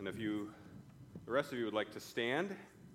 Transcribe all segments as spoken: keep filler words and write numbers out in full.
And if you, the rest of you would like to stand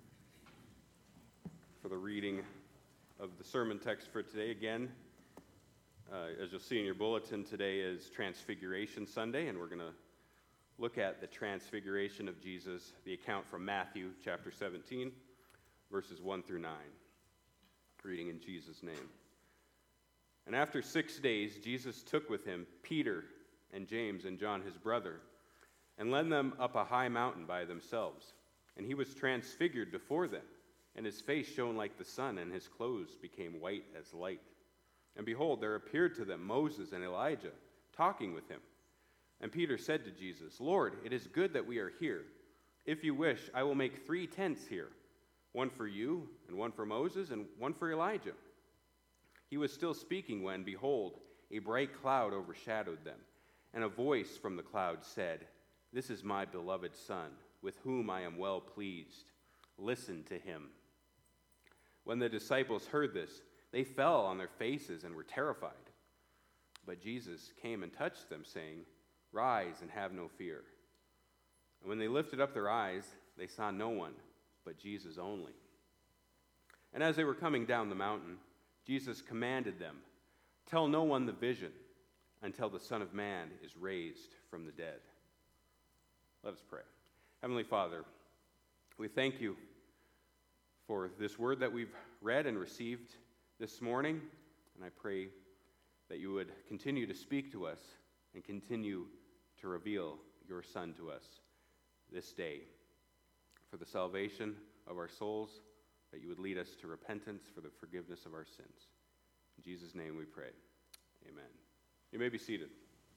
for the reading of the sermon text for today. Again, uh, as you'll see in your bulletin, today is Transfiguration Sunday, and we're going to look at the transfiguration of Jesus, the account from Matthew chapter seventeen, verses one through nine, reading in Jesus' name. And after six days, Jesus took with him Peter and James and John his brother, and led them up a high mountain by themselves. And he was transfigured before them, and his face shone like the sun, and his clothes became white as light. And behold, there appeared to them Moses and Elijah, talking with him. And Peter said to Jesus, "Lord, it is good that we are here. If you wish, I will make three tents here, one for you, and one for Moses, and one for Elijah." He was still speaking when, behold, a bright cloud overshadowed them, and a voice from the cloud said, "This is my beloved Son, with whom I am well pleased. Listen to him." When the disciples heard this, they fell on their faces and were terrified. But Jesus came and touched them, saying, "Rise and have no fear." And when they lifted up their eyes, they saw no one but Jesus only. And as they were coming down the mountain, Jesus commanded them, "Tell no one the vision until the Son of Man is raised from the dead." Let us pray. Heavenly Father, we thank you for this word that we've read and received this morning, and I pray that you would continue to speak to us and continue to reveal your Son to us this day for the salvation of our souls, that you would lead us to repentance for the forgiveness of our sins. In Jesus' name we pray. Amen. You may be seated.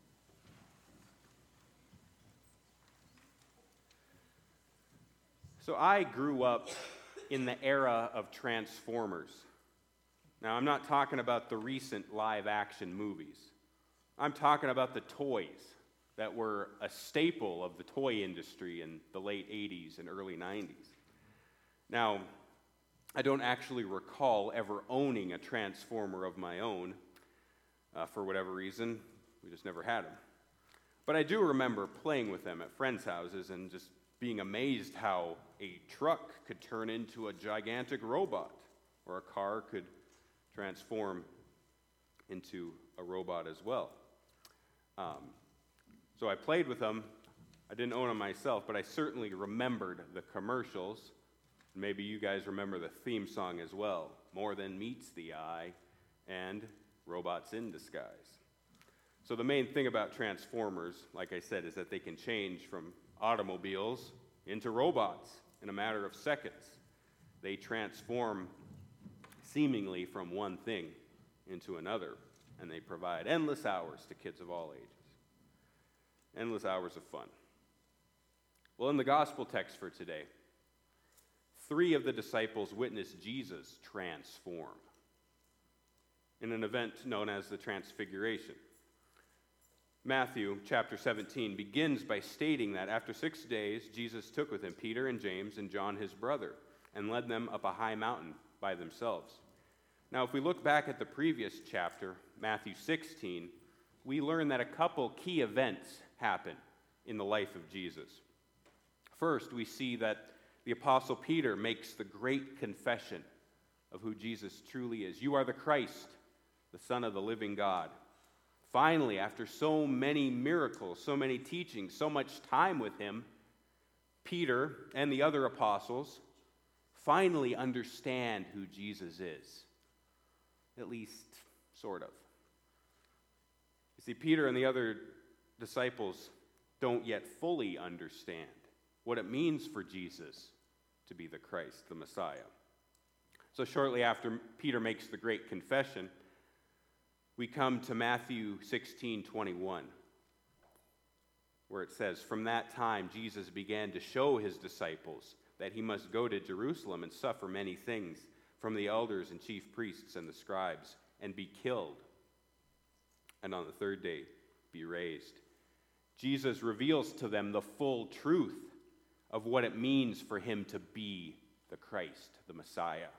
So I grew up in the era of Transformers. Now, I'm not talking about the recent live-action movies. I'm talking about the toys that were a staple of the toy industry in the late eighties and early nineties. Now, I don't actually recall ever owning a Transformer of my own. Uh, for whatever reason, we just never had them. But I do remember playing with them at friends' houses and just being amazed how a truck could turn into a gigantic robot, or a car could transform into a robot as well. Um, so I played with them. I didn't own them myself, but I certainly remembered the commercials. Maybe you guys remember the theme song as well, "More Than Meets the Eye," and "Robots in Disguise." So the main thing about Transformers, like I said, is that they can change from automobiles into robots in a matter of seconds. They transform seemingly from one thing into another, and they provide endless hours to kids of all ages. Endless hours of fun. Well, in the gospel text for today, three of the disciples witnessed Jesus transform in an event known as the Transfiguration. Matthew chapter seventeen begins by stating that after six days, Jesus took with him Peter and James and John his brother and led them up a high mountain by themselves. Now, if we look back at the previous chapter, Matthew sixteen, we learn that a couple key events happen in the life of Jesus. First, we see that the Apostle Peter makes the great confession of who Jesus truly is. "You are the Christ, the Son of the living God." Finally, after so many miracles, so many teachings, so much time with him, Peter and the other apostles finally understand who Jesus is. At least, sort of. You see, Peter and the other disciples don't yet fully understand what it means for Jesus to be the Christ, the Messiah. So shortly after Peter makes the great confession, we come to Matthew sixteen twenty-one, where it says, "From that time Jesus began to show his disciples that he must go to Jerusalem and suffer many things from the elders and chief priests and the scribes, and be killed, and on the third day be raised." Jesus reveals to them the full truth of what it means for him to be the Christ, the Messiah.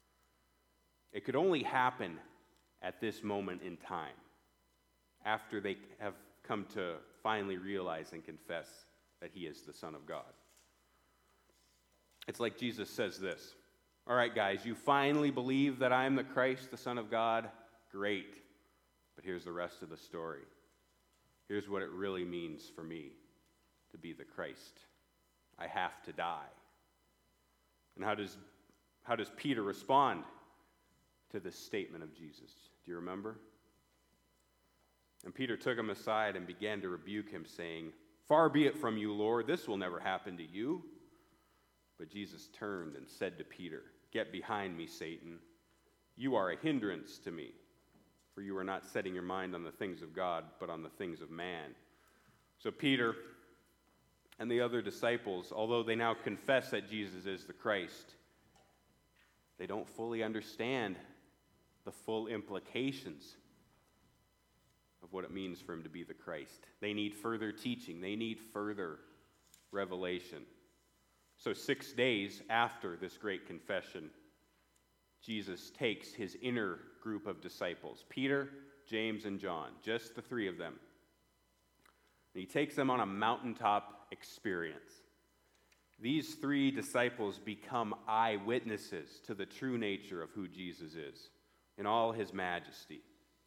It could only happen at this moment in time, after they have come to finally realize and confess that he is the Son of God. It's like Jesus says this, all right, guys, you finally believe that I am the Christ, the Son of God? Great. But here's the rest of the story. Here's what it really means for me to be the Christ. I have to die. And how does, how does Peter respond to this statement of Jesus? Do you remember? And Peter took him aside and began to rebuke him, saying, "Far be it from you, Lord, this will never happen to you." But Jesus turned and said to Peter, "Get behind me, Satan. You are a hindrance to me, for you are not setting your mind on the things of God, but on the things of man." So Peter and the other disciples, although they now confess that Jesus is the Christ, they don't fully understand the full implications of what it means for him to be the Christ. They need further teaching. They need further revelation. So six days after this great confession, Jesus takes his inner group of disciples, Peter, James, and John, just the three of them. And he takes them on a mountaintop experience. These three disciples become eyewitnesses to the true nature of who Jesus is in all his majesty.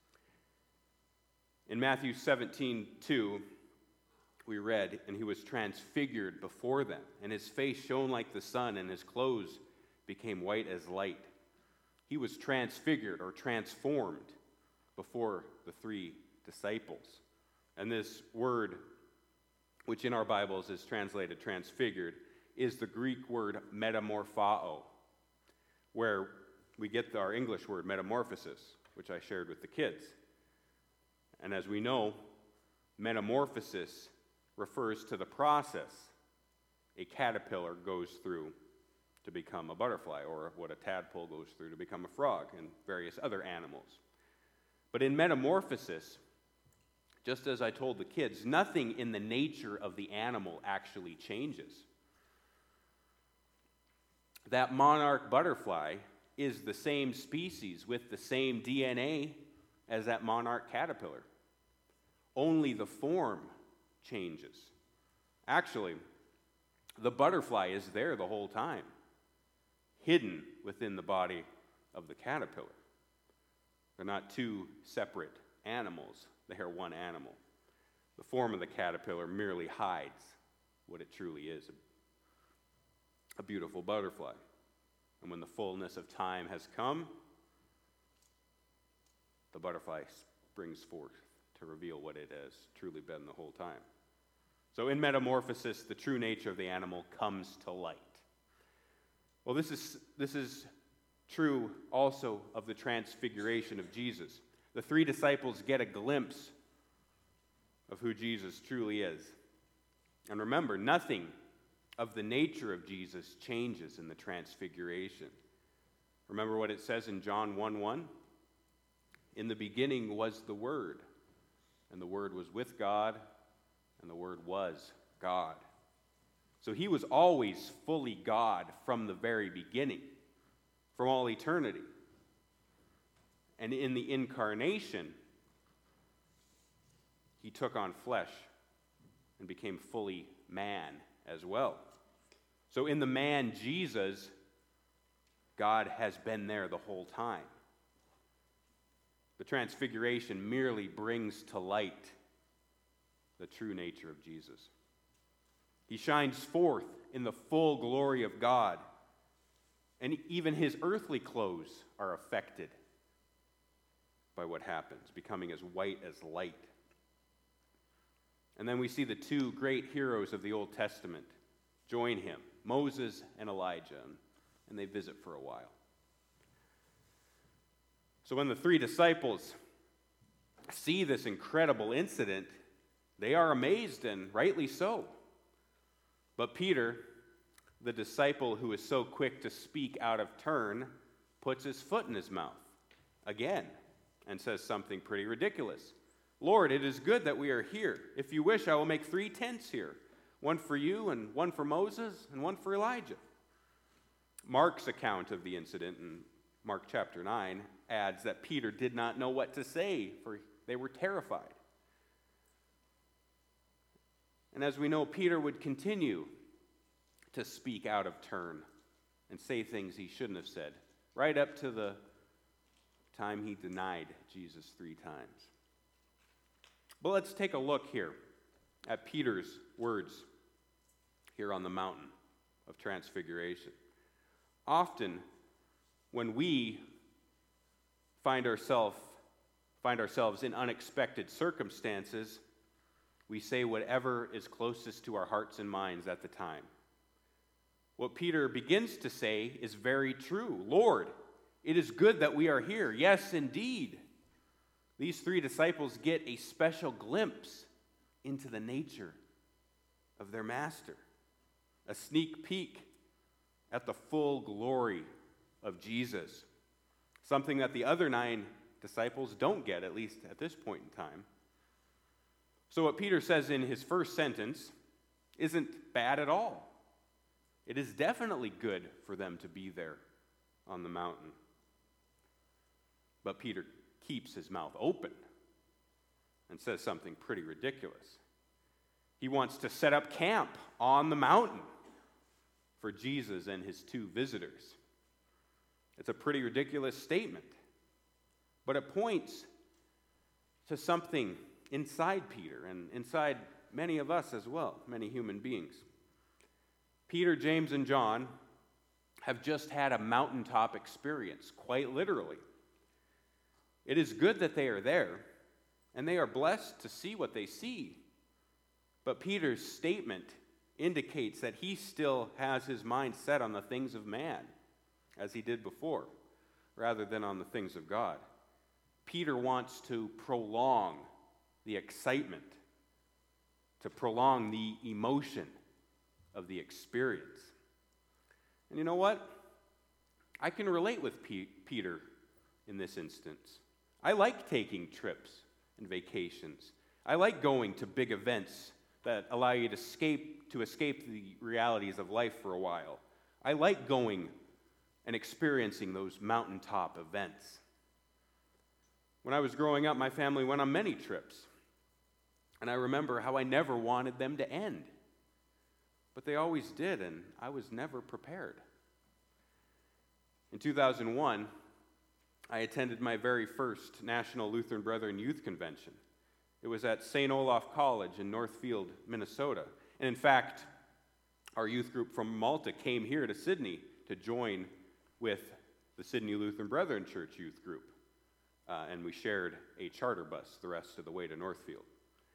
In Matthew seventeen two, we read, "And he was transfigured before them, and his face shone like the sun, and his clothes became white as light." He was transfigured or transformed before the three disciples. And this word, which in our Bibles is translated transfigured, is the Greek word metamorphao, where we get our English word metamorphosis, which I shared with the kids. And as we know, metamorphosis refers to the process a caterpillar goes through to become a butterfly, or what a tadpole goes through to become a frog, and various other animals. But in metamorphosis, just as I told the kids, nothing in the nature of the animal actually changes. That monarch butterfly is the same species with the same D N A as that monarch caterpillar. Only the form changes. Actually, the butterfly is there the whole time, hidden within the body of the caterpillar. They're not two separate animals. They are one animal. The form of the caterpillar merely hides what it truly is, a beautiful butterfly. And when the fullness of time has come, the butterfly springs forth to reveal what it has truly been the whole time. So in metamorphosis, the true nature of the animal comes to light. Well, this is, this is true also of the transfiguration of Jesus. The three disciples get a glimpse of who Jesus truly is. And remember, nothing of the nature of Jesus changes in the transfiguration. Remember what it says in John one one? "In the beginning was the Word, and the Word was with God, and the Word was God." So he was always fully God from the very beginning, from all eternity. And in the incarnation, he took on flesh and became fully man as well. So in the man Jesus, God has been there the whole time. The transfiguration merely brings to light the true nature of Jesus. He shines forth in the full glory of God, and even his earthly clothes are affected by what happens, becoming as white as light. And then we see the two great heroes of the Old Testament join him, Moses and Elijah, and they visit for a while. So when the three disciples see this incredible incident, they are amazed, and rightly so. But Peter, the disciple who is so quick to speak out of turn, puts his foot in his mouth again and says something pretty ridiculous. "Lord, it is good that we are here. If you wish, I will make three tents here, one for you and one for Moses and one for Elijah." Mark's account of the incident in Mark chapter nine adds that Peter did not know what to say, for they were terrified. And as we know, Peter would continue to speak out of turn and say things he shouldn't have said, right up to the time he denied Jesus three times. But let's take a look here at Peter's words here on the mountain of transfiguration. Often, when we find ourselves find ourselves in unexpected circumstances, we say whatever is closest to our hearts and minds at the time. What Peter begins to say is very true. Lord, it is good that we are here. Yes, indeed. These three disciples get a special glimpse into the nature of their master, a sneak peek at the full glory of Jesus, something that the other nine disciples don't get, at least at this point in time. So what Peter says in his first sentence isn't bad at all. It is definitely good for them to be there on the mountain. But Peter keeps his mouth open and says something pretty ridiculous. He wants to set up camp on the mountain for Jesus and his two visitors. It's a pretty ridiculous statement, but it points to something inside Peter and inside many of us as well, many human beings. Peter, James, and John have just had a mountaintop experience, quite literally. It is good that they are there, and they are blessed to see what they see. But Peter's statement indicates that he still has his mind set on the things of man, as he did before, rather than on the things of God. Peter wants to prolong the excitement, to prolong the emotion of the experience. And you know what? I can relate with P- Peter in this instance. I like taking trips and vacations. I like going to big events that allow you to escape, to escape the realities of life for a while. I like going and experiencing those mountaintop events. When I was growing up, my family went on many trips. And I remember how I never wanted them to end. But they always did, and I was never prepared. In two thousand one, I attended my very first National Lutheran Brethren Youth Convention. It was at Saint Olaf College in Northfield, Minnesota. And in fact, our youth group from Malta came here to Sydney to join with the Sydney Lutheran Brethren Church youth group. Uh, and we shared a charter bus the rest of the way to Northfield.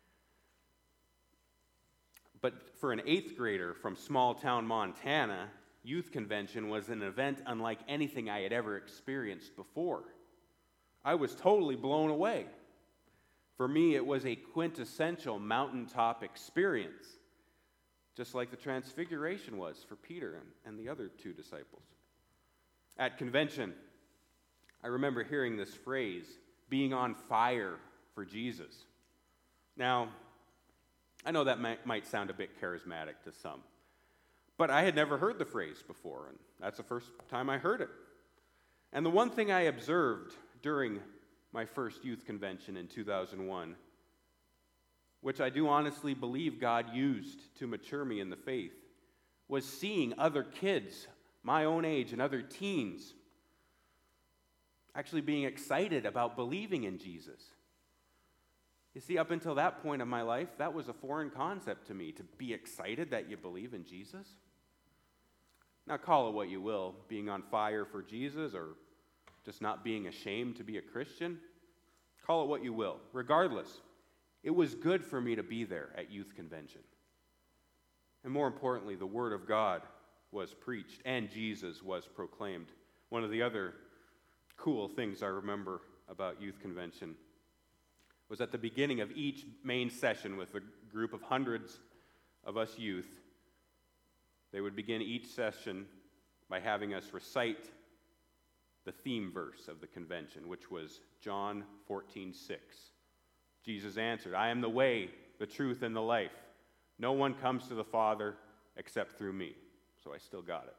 But for an eighth grader from small town Montana, youth convention was an event unlike anything I had ever experienced before. I was totally blown away. For me, it was a quintessential mountaintop experience, just like the Transfiguration was for Peter and, and the other two disciples. At convention, I remember hearing this phrase, being on fire for Jesus. Now, I know that might, might sound a bit charismatic to some, but I had never heard the phrase before, and that's the first time I heard it. And the one thing I observed during my first youth convention in two thousand one, which I do honestly believe God used to mature me in the faith, was seeing other kids my own age and other teens actually being excited about believing in Jesus. You see, up until that point of my life, that was a foreign concept to me, to be excited that you believe in Jesus. Now, call it what you will, being on fire for Jesus or just not being ashamed to be a Christian. Call it what you will. Regardless, it was good for me to be there at youth convention. And more importantly, the Word of God was preached and Jesus was proclaimed. One of the other cool things I remember about youth convention was at the beginning of each main session with a group of hundreds of us youth, they would begin each session by having us recite the theme verse of the convention, which was John fourteen six. Jesus answered, "I am the way, the truth, and the life. No one comes to the Father except through me." So I still got it.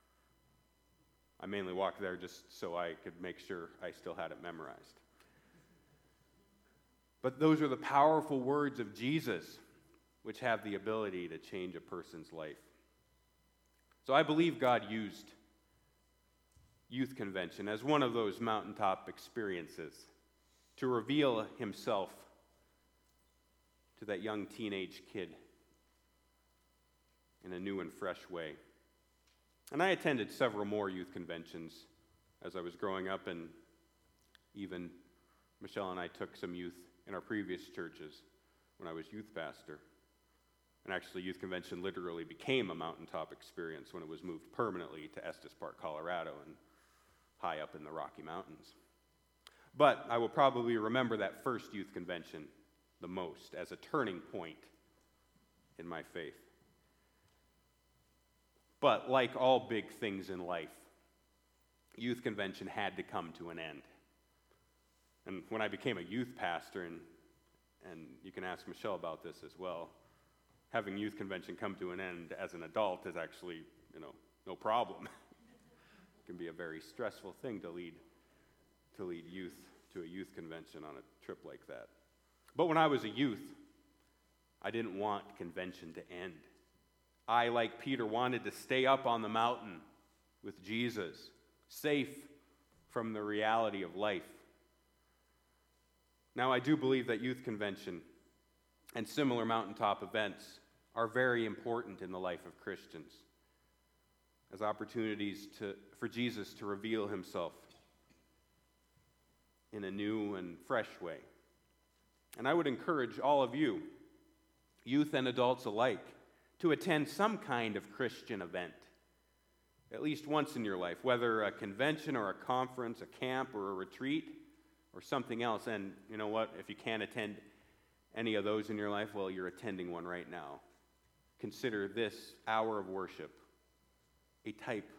I mainly walked there just so I could make sure I still had it memorized. But those are the powerful words of Jesus which have the ability to change a person's life. So I believe God used youth convention as one of those mountaintop experiences to reveal himself to that young teenage kid in a new and fresh way. And I attended several more youth conventions as I was growing up, and even Michelle and I took some youth in our previous churches when I was youth pastor. And actually, youth convention literally became a mountaintop experience when it was moved permanently to Estes Park, Colorado, and high up in the Rocky Mountains. But I will probably remember that first youth convention the most as a turning point in my faith. But like all big things in life, youth convention had to come to an end. And when I became a youth pastor, and, and you can ask Michelle about this as well, having youth convention come to an end as an adult is actually, you know, no problem. It can be a very stressful thing to lead to lead youth to a youth convention on a trip like that. But when I was a youth, I didn't want convention to end. I, like Peter, wanted to stay up on the mountain with Jesus, safe from the reality of life. Now, I do believe that youth convention and similar mountaintop events are very important in the life of Christians as opportunities to, for Jesus to reveal himself in a new and fresh way. And I would encourage all of you, youth and adults alike, to attend some kind of Christian event, at least once in your life, whether a convention or a conference, a camp or a retreat, or something else. And you know what? If you can't attend any of those in your life, well, you're attending one right now. Consider this hour of worship a type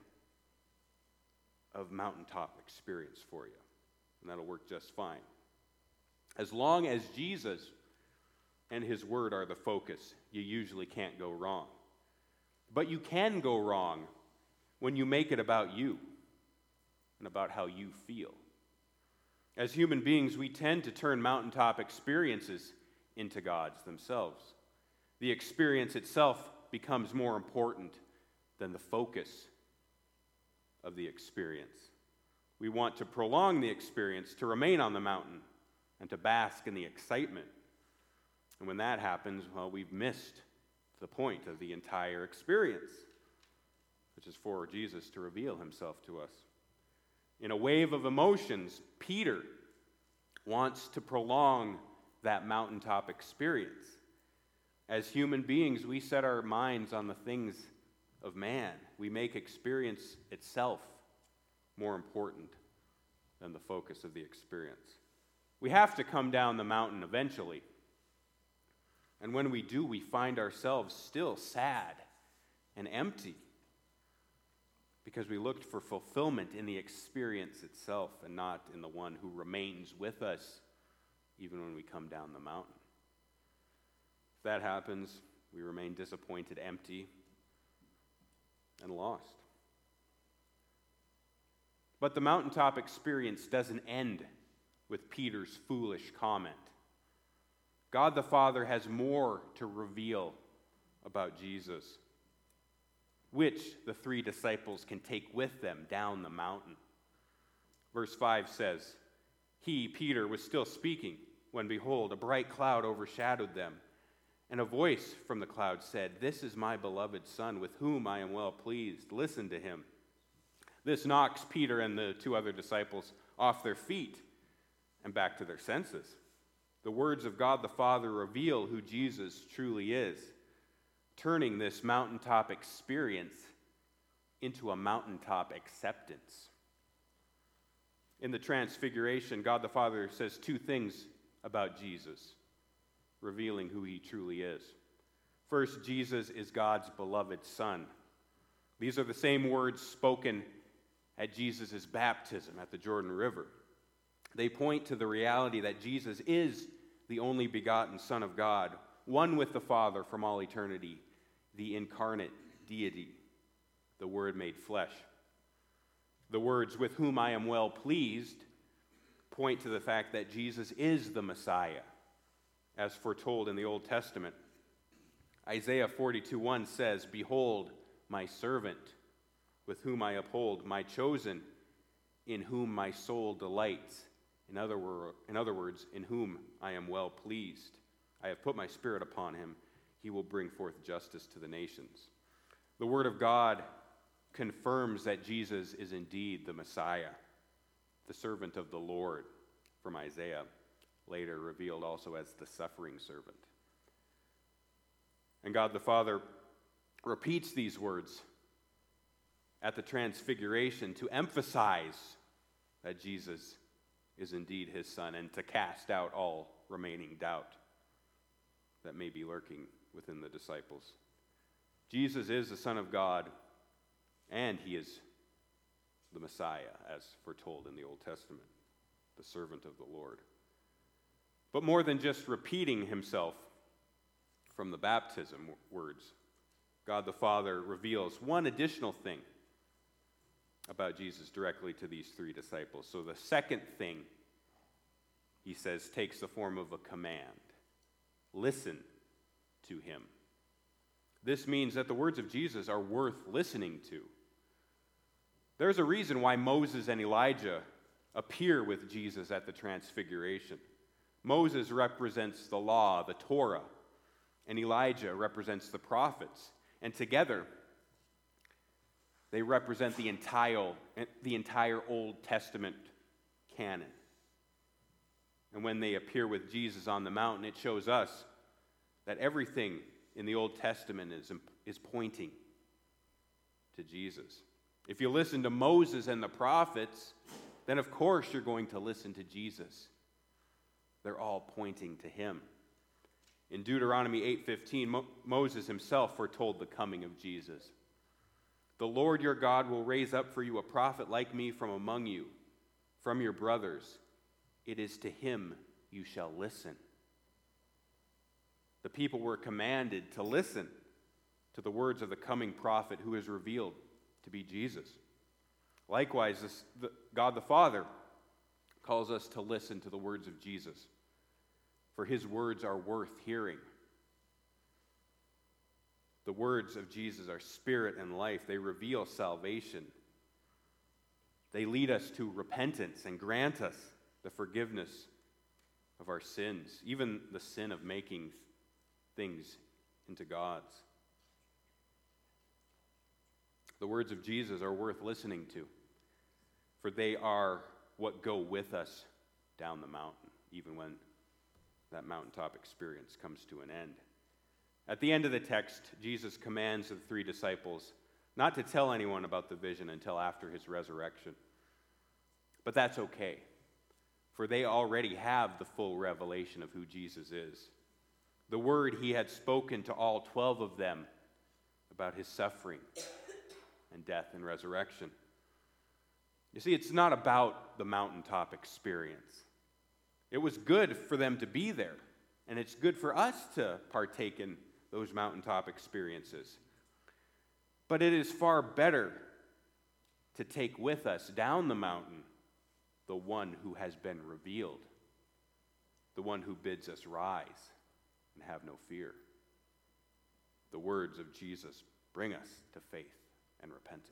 of mountaintop experience for you, and that'll work just fine. As long as Jesus and his word are the focus, you usually can't go wrong. But you can go wrong when you make it about you and about how you feel. As human beings, we tend to turn mountaintop experiences into gods themselves. The experience itself becomes more important than the focus of the experience. We want to prolong the experience, to remain on the mountain, and to bask in the excitement. And when that happens, well, we've missed the point of the entire experience, which is for Jesus to reveal himself to us. In a wave of emotions, Peter wants to prolong that mountaintop experience. As human beings, we set our minds on the things of man. We make experience itself more important than the focus of the experience. We have to come down the mountain eventually. And when we do, we find ourselves still sad and empty because we looked for fulfillment in the experience itself and not in the one who remains with us even when we come down the mountain. If that happens, we remain disappointed, empty, and lost. But the mountaintop experience doesn't end with Peter's foolish comment. God the Father has more to reveal about Jesus, which the three disciples can take with them down the mountain. Verse five says, "He, Peter, was still speaking when, behold, a bright cloud overshadowed them, and a voice from the cloud said, 'This is my beloved Son, with whom I am well pleased. Listen to him.' This knocks Peter and the two other disciples off their feet and back to their senses. The words of God the Father reveal who Jesus truly is, turning this mountaintop experience into a mountaintop acceptance. In the Transfiguration, God the Father says two things about Jesus, revealing who he truly is. First, Jesus is God's beloved Son. These are the same words spoken at Jesus' baptism at the Jordan River. They point to the reality that Jesus is the only begotten Son of God, one with the Father from all eternity, the incarnate deity, the Word made flesh. The words, "with whom I am well pleased," point to the fact that Jesus is the Messiah, as foretold in the Old Testament. Isaiah forty-two one says, "Behold, my servant, with whom I uphold, my chosen, in whom my soul delights." In other, wor- in other words, in whom I am well pleased. I have put my spirit upon him. He will bring forth justice to the nations. The Word of God confirms that Jesus is indeed the Messiah, the servant of the Lord, from Isaiah, later revealed also as the suffering servant. And God the Father repeats these words at the Transfiguration to emphasize that Jesus is indeed his Son and to cast out all remaining doubt that may be lurking within the disciples. Jesus is the Son of God, and he is the Messiah, as foretold in the Old Testament, the servant of the Lord. But more than just repeating himself from the baptism words, God the Father reveals one additional thing about Jesus directly to these three disciples. So the second thing, he says, takes the form of a command. Listen to him. This means that the words of Jesus are worth listening to. There's a reason why Moses and Elijah appear with Jesus at the Transfiguration. Moses represents the law, the Torah, and Elijah represents the prophets. And together, they represent the entire, the entire Old Testament canon. And when they appear with Jesus on the mountain, it shows us that everything in the Old Testament is, is pointing to Jesus. If you listen to Moses and the prophets, then of course you're going to listen to Jesus. They're all pointing to him. In Deuteronomy eight fifteen, Mo- Moses himself foretold the coming of Jesus. "The Lord your God will raise up for you a prophet like me from among you, from your brothers. It is to him you shall listen." The people were commanded to listen to the words of the coming prophet who is revealed to be Jesus. Likewise, this, the, God the Father calls us to listen to the words of Jesus, for his words are worth hearing. The words of Jesus are spirit and life. They reveal salvation. They lead us to repentance and grant us the forgiveness of our sins, even the sin of making things into gods. The words of Jesus are worth listening to, for they are what go with us down the mountain, even when that mountaintop experience comes to an end. At the end of the text, Jesus commands the three disciples not to tell anyone about the vision until after his resurrection. But that's okay, for they already have the full revelation of who Jesus is. The word he had spoken to all twelve of them about his suffering and death and resurrection. You see, it's not about the mountaintop experience. It was good for them to be there, and it's good for us to partake in those mountaintop experiences. But it is far better to take with us down the mountain the one who has been revealed, the one who bids us rise and have no fear. The words of Jesus bring us to faith and repentance.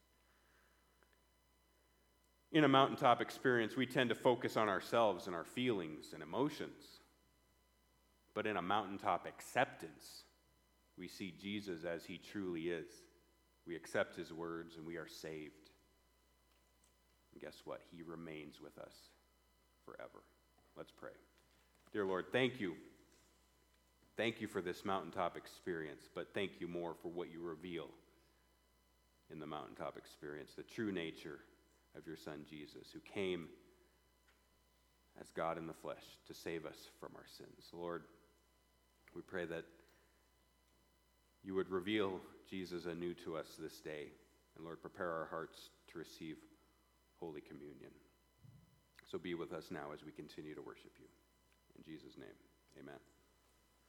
In a mountaintop experience, we tend to focus on ourselves and our feelings and emotions. But in a mountaintop acceptance, we see Jesus as he truly is. We accept his words and we are saved. And guess what? He remains with us forever. Let's pray. Dear Lord, thank you. Thank you for this mountaintop experience, but thank you more for what you reveal in the mountaintop experience, the true nature of your Son Jesus, who came as God in the flesh to save us from our sins. Lord, we pray that you would reveal Jesus anew to us this day, and Lord, prepare our hearts to receive Holy Communion. So be with us now as we continue to worship you. In Jesus' name, amen.